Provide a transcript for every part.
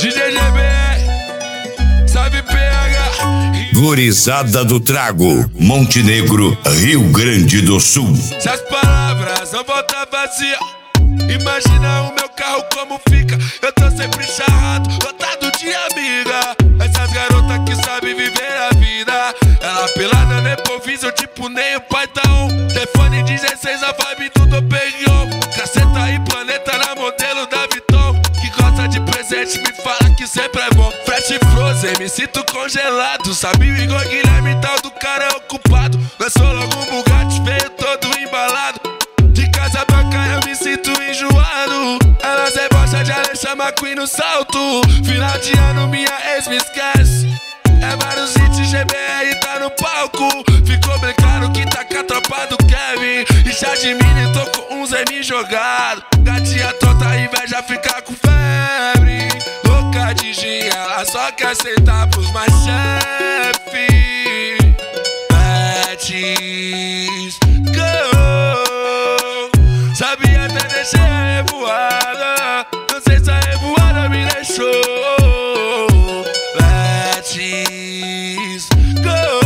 DJ GB, sabe PH. Gurizada do Trago, Montenegro, Rio Grande do Sul. Se as palavras não voltam vazia, imagina o meu carro como fica. Eu tô sempre charrado, lotado de amiga. Essas garotas que sabem viver a vida. Ela pelada no improviso, tipo nem o pai tá on. Telefone 16, a vibe tudo pegou. Caceta e planeta na modelo da Viton. Que gosta de presente, me fala que sempre é bom. Fresh frozen, me sinto congelado. Sabe o Igor Guilherme, tal do cara é ocupado. Lançou logo um Bugatti, veio todo embalado. De Casa Branca eu me sinto enjoado. Elas debocham de Alexandre McQueen no salto. Final de ano minha ex me esquece. É vários hits, GBR tá no palco. Ficou bem claro que tá com a tropa do Kevin. E já de mini tô com uns M jogado. Gatinha tonta, inveja fica com febre. Louca de gin, ela só quer sentar pros mais chefe. Betis, go. Sabia até deixei a revoada. Não sei se a revoada me deixou. Betis, go.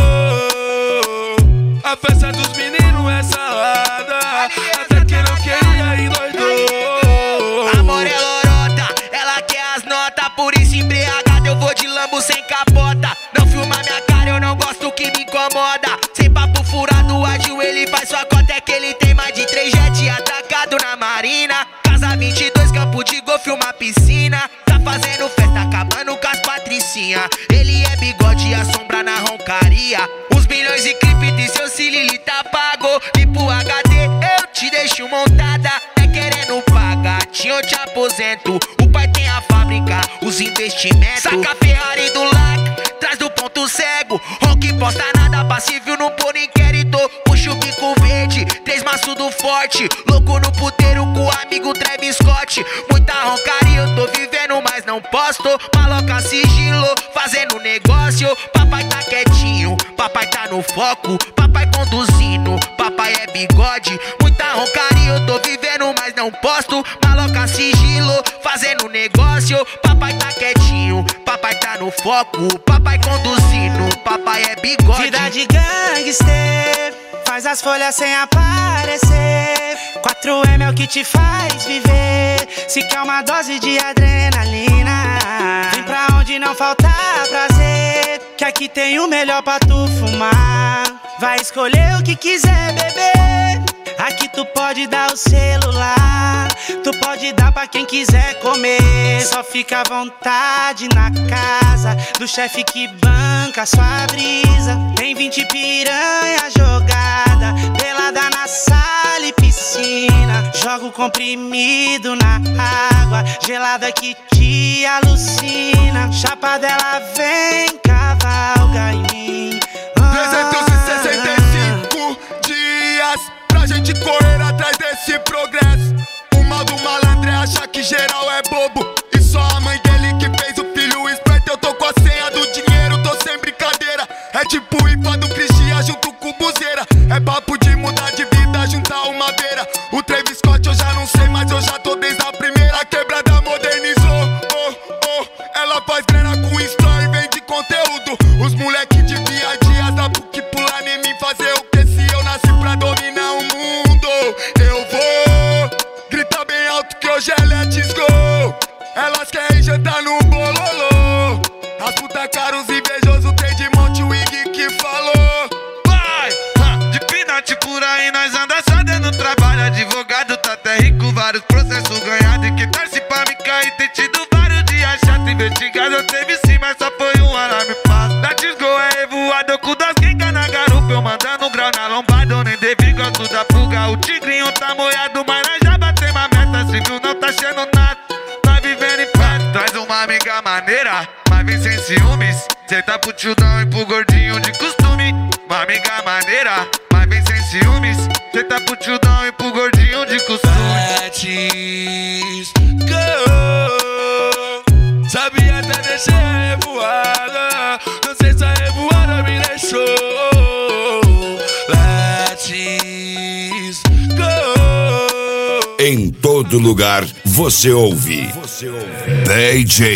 A festa dos meninos é salada. Até quem não queria endoidou. Amor é lorota, ela quer as notas. Por isso embriagado eu vou de Lambo sem capota. Não filma minha cara, eu não gosto que me incomoda. Sem papo furado, ágil ele faz sua cota. É que ele tem mais de 3 jet atacado na marina. Casa 22, campo de golfe, uma piscina. Tá fazendo festa, acabando com as patricinha. Ele é bigode e a sombra na roncaria. Uns milhões de clipe de seu Cilili tá pago. E pro HD eu te deixo montada. É querendo pagar, eu te aposento. O pai tem a fábrica, os investimentos. Saca a Ferrari do LAC, traz do ponto cego. Ronque posta nada, passível não pôr inquérito. Puxa o bico verde, 3 maços do forte. Louco no puteiro com o amigo Travis Scott. Muita roncaria, eu tô vivendo, mas não posto. Maloca sigilo, fazendo negócio. Papai tá quietinho, papai tá no foco. Papai conduzindo, papai é bigode. Muita roncaria, eu tô vivendo, mas não posto. Maloca sigilo, fazendo negócio. Papai tá quietinho, papai tá no foco. Papai conduzindo, papai é bigode. Vida de gangster, faz as folhas sem aparecer. 4M é o que te faz viver. Se quer uma dose de adrenalina, vem pra onde não falta prazer. Que aqui tem o melhor pra tu fumar. Vai escolher o que quiser beber. Aqui tu pode dar o celular, tu pode dar pra quem quiser comer. Só fica à vontade na casa do chefe que banca sua brisa. Tem 20 piranha jogada, pelada na sala e piscina. Joga o comprimido na água gelada que te alucina. Chapa dela vem, cavalga em mim. 365 dias pra gente correr atrás desse progresso. O mal do malandro é achar que geral é bobo. E só a mãe dele que fez o filho esperto. Eu tô com a senha do dinheiro, tô sem brincadeira. É tipo o IPA do Cristian junto com o Buzeira. É papo de mudar de vida, juntar uma beira. O Travis Scott eu já não sei, mas eu já tô desde a primeira. A quebrada modernizou, oh, oh. Ela faz grana com story, vende conteúdo. Os moleque de dia a dia dá pro que pular em mim. Fazer o que se eu nasci pra dominar o mundo. Eu vou gritar bem alto que hoje é let's go. Elas querem jantar no bololô. As puta caros invejosos tem de monte o Iggy que falou. Vai, de pinate por aí nós anda só dando trabalho. Advogado tá até rico, vários processos ganhados. E que torce pra me cair, tem tido vários dias chato. Investigado teve sim, mas só foi um alarme fácil. Let's go é revoado com das guingas na garupa. Eu mandando grau na lombada, eu nem devi, gosto da fuga. O tigrinho tá moiado, mas nós já batemos a meta. Civil não tá achando nada, tá vivendo em pé. Traz uma amiga maneira, mas vem sem ciúmes. Cê tá pro tildão e pro gordinho de costume. Uma amiga maneira, mas vem sem ciúmes. Cê tá pro tildão e pro gordinho de costume. Betis, go. Sabia até deixei a revoada. Não sei se a revoada me deixou. Betis, go. Em todo lugar você ouve DJ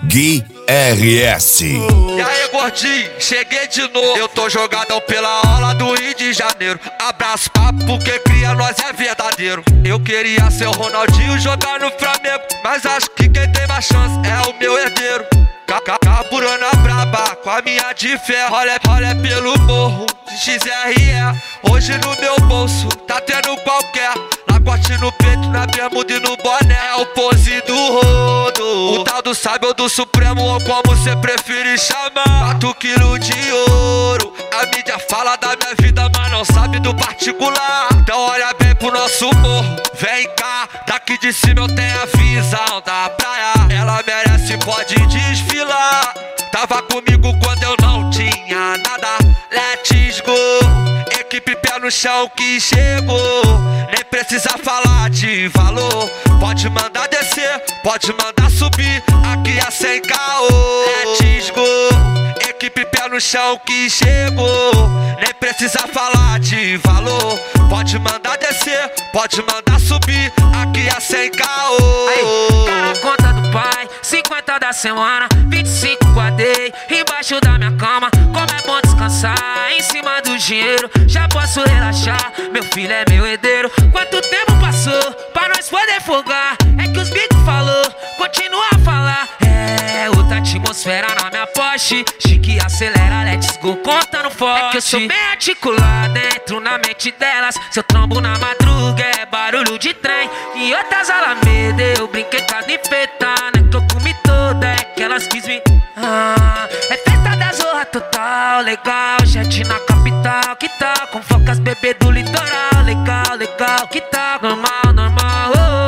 Gui RS. E aí, gordinho, cheguei de novo. Eu tô jogadão pela aula do Rio de Janeiro. Abraço, papo, porque cria nós é verdadeiro. Eu queria ser o Ronaldinho jogar no Flamengo, mas acho que quem tem mais chance é o meu herdeiro. Carburando a braba com a minha de ferro. Olha pelo morro de XRE. Hoje no meu bolso tá tendo qualquer lagote no peito, na bermuda e no boné. É o pose do rodo, o tal do sábio do Supremo, ou como cê prefere chamar. 4 quilos de ouro. A mídia fala da minha vida, mas não sabe do particular. Então olha bem pro nosso morro, vem cá. Daqui de cima eu tenho a visão da praia. Ela merece, pode desfilar. Tava comigo quando eu não tinha nada. Let's go. Equipe pé no chão que chegou. Nem precisa falar de valor. Pode mandar descer, pode mandar subir. Aqui é sem caô. Let's go. Equipe pé no chão que chegou. Nem precisa falar de valor. Pode mandar descer, pode mandar subir. Aqui é sem caô. Aí, tá na conta do pai, 50 da semana, 25 guardei embaixo da minha cama. Como é bom descansar em cima do dinheiro. Já posso relaxar, meu filho é meu herdeiro. Quanto tempo passou pra nós poder folgar? É que os beats falou, continua a falar. É outra atmosfera na minha Porsche. Chique acelera, let's go, contando forte. É que eu sou bem articulado, entro na mente delas. Se eu trombo na madruga é barulho de trem. Em outras alamedas eu brinquei com as enfeitadas, que eu comi toda, é que elas quis me... é festa da zorra total, legal. Jet na capital, que tal? Com focas bebê do litoral, legal, legal, que tal? Normal, normal,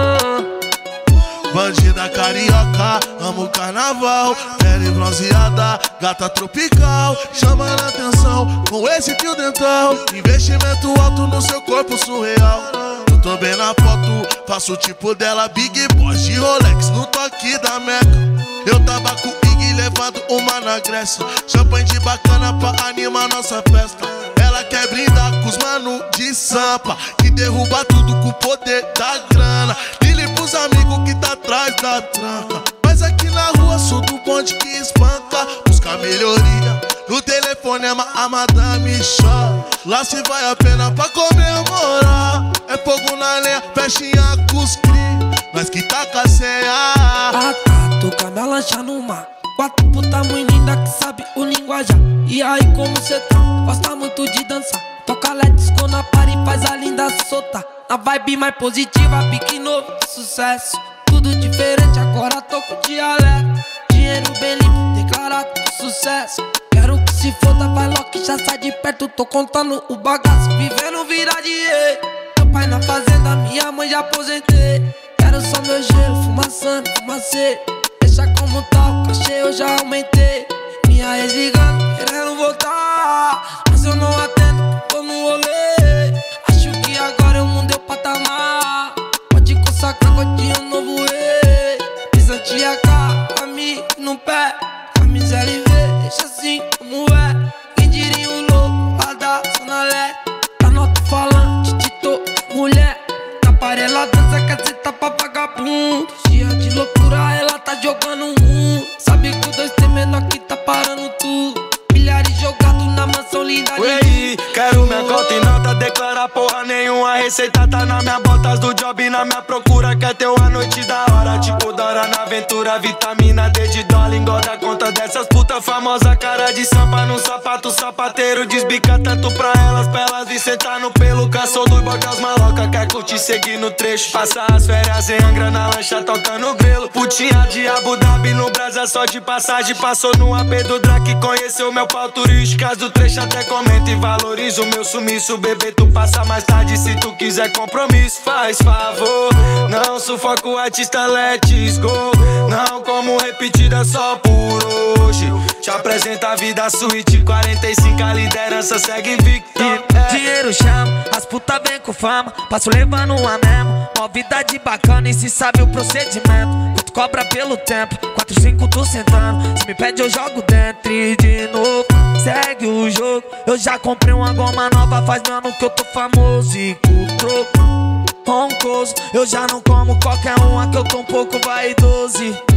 Bandida carioca, amo carnaval. Pele bronzeada, gata tropical. Chamando a atenção com esse fio dental. Investimento alto no seu corpo surreal. Eu tô bem na foto, faço o tipo dela. Big Boss de Rolex no toque da Meca. Eu tava com o Iggy levando uma na Grécia. Champanhe de bacana pra animar nossa festa. Ela quer brindar com os mano de Sampa, que derruba tudo com o poder da grana. Lili pros amigos que tá atrás da tranca. Mas aqui na rua sou do bonde que espanca. Busca melhoria, no telefone a madame chora. Lá se vai a pena pra comemorar. É fogo na lenha, festinha com os cri. Nós que taca a senha. Toca minha lancha no mar. 4 puta muito linda que sabe o linguajar. E aí como cê tá? Gosta muito de dançar. Toca let's go na party, faz a linda soltar. Na vibe mais positiva, pique novo, sucesso. Tudo diferente, agora tô com dialeto. Dinheiro bem limpo, declarado sucesso. Quero que se foda, vai logo que já sai de perto. Tô contando o bagaço, vivendo vida de rei. Meu pai na fazenda, minha mãe já aposentei. Quero só meu gelo, fumaçando, fumacê. Deixa como tá, o cachê eu já aumentei. Minha ex ligando, querendo voltar, mas eu não atendo, tô no rolê. Acho que agora eu mudei o patamar. Pode consagrar godinho novo rei. Pisante AK, amigo no pé. Camisa LV, deixa assim como é. Quem diria um louco lá da Zona Leste. Tá no alto-falante, Tito, mulher. Na parela dança, caseta pra vagabundo. Dia de loucura, ela tá jogando um. Sabe que o 2 tem menor que tá parando tudo. Milhares jogados na mansão linda. Ué, quero minha conta e nota, declarar porra nenhuma. A receita tá na minha botas do job, na minha procura. Quer ter uma noite da hora, tipo Dora na aventura. Vitamina D de dólar, engorda conta dessas puta famosa. Cara de sampa no sapato, sapateiro desbica tanto pra elas vir sentar no pelo. Caçou do boy as maloca, quer curtir, seguir no trecho. Passar as férias em Angra na lancha, tocando grelo. Putinha de Abu Dhabi no Brasa, só de passagem. Passou no AP do Drake, conheceu meu pau turístico. Caso do trecho até comenta e valoriza o meu sumiço. Bebê, tu passa mais tarde se tu quiser compromisso. Faz favor, não sufoca o artista, let's go. Não como repetida só por hoje. Te apresenta a vida suíte, 45 a liderança segue invicto. Dinheiro chama, as puta vem com fama. Passo levando uma mesmo, uma vida de bacana e se sabe o procedimento. Tu cobra pelo tempo, 4, 5 tu sentando. Se me pede eu jogo dentro e de novo segue o jogo. Eu já comprei uma goma nova, faz meu ano que eu tô famoso. E com troco, roncoso, eu já não como qualquer uma que eu tô um pouco vaidoso.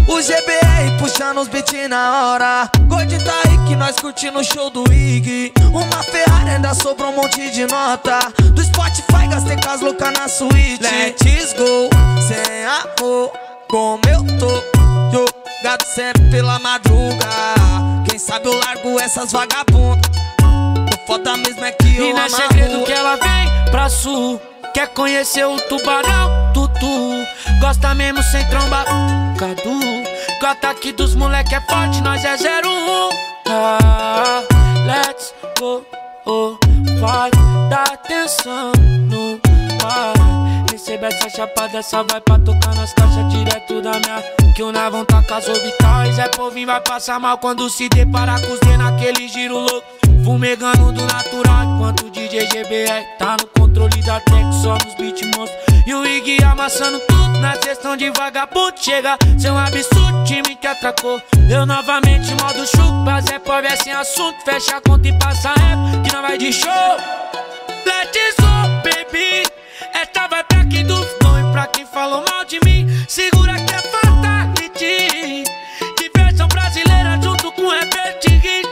O GBR puxando os beats na hora. Gordinho tá aí que nós curtindo o show do Iggy. Uma Ferrari ainda sobrou um monte de nota. Do Spotify gastei com as loucas na suíte. Let's go, sem amor, como eu tô. Jogado sempre pela madruga. Quem sabe eu largo essas vagabundas. O foda mesmo é que eu amo. E não é segredo que ela vem pra sul. Quer conhecer o tubarão, tutu. Gosta mesmo sem tromba, Cadu. Que o ataque dos moleque é forte, nós é 01. Let's go, vai dar atenção no pai. Recebe essa chapada, essa vai pra tocar nas caixas direto da minha. Que o Navão tá com as orbitais. É povinho, vai passar mal quando se deparar com os D naquele giro louco. Fumegando do natural, enquanto o DJ GBR tá no controle da tech, só nos beat monstros. E o Iggy amassando tudo na sessão de vagabundo. Chega a ser um absurdo, time que atracou. Eu novamente modo chupa, Zé pobre é sem assunto. Fecha a conta e passa rap, que não vai de show. Let's go, baby. Esta vai pra quem duvidou e pra quem falou mal de mim. Segura que é fatality. Diversão brasileira junto com repete hit.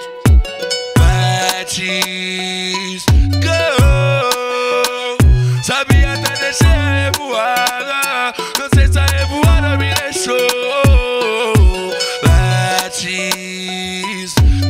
Let's go. Sabia até deixar a revoada. Não sei se a revoada me deixou. Let's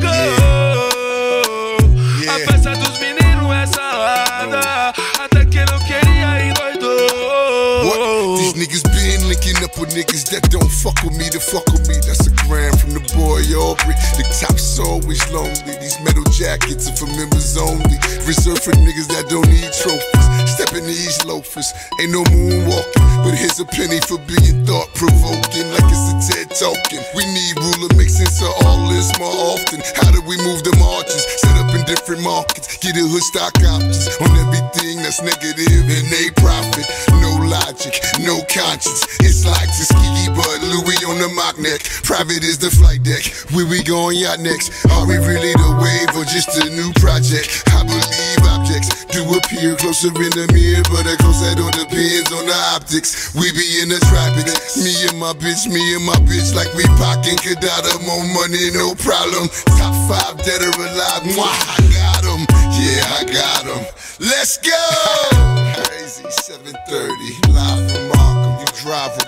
go. A festa dos meninos é salada. Até quem não queria endoidou. These niggas been linking up with niggas that don't fuck with me to fuck with me. That's a gram from the boy Aubrey. The top's always lonely. These metal jackets are for members only. Reserved for niggas that don't need trophies. Stepping these loafers, ain't no moonwalking. But here's a penny for being thought-provoking. Like it's a TED talking. We need ruler, make sense of all this more often. How do we move the margins? Set up in different markets. Get a hood stock options on everything that's negative and they profit. No logic, no conscience. It's like Tuskegee, but Louis on the mock neck. Private is the flight deck. Where we going yacht next? Are we really the wave or just a new project? I believe objects do appear closer in the mirror, but of course that all depends on the optics. We be in the tropics. Me and my bitch like we pockin' Kadada. More money, no problem. Top 5 dead or alive. Mwah, I got 'em. Yeah, I got 'em. Let's go! Crazy 7:30, live from Markham. You drive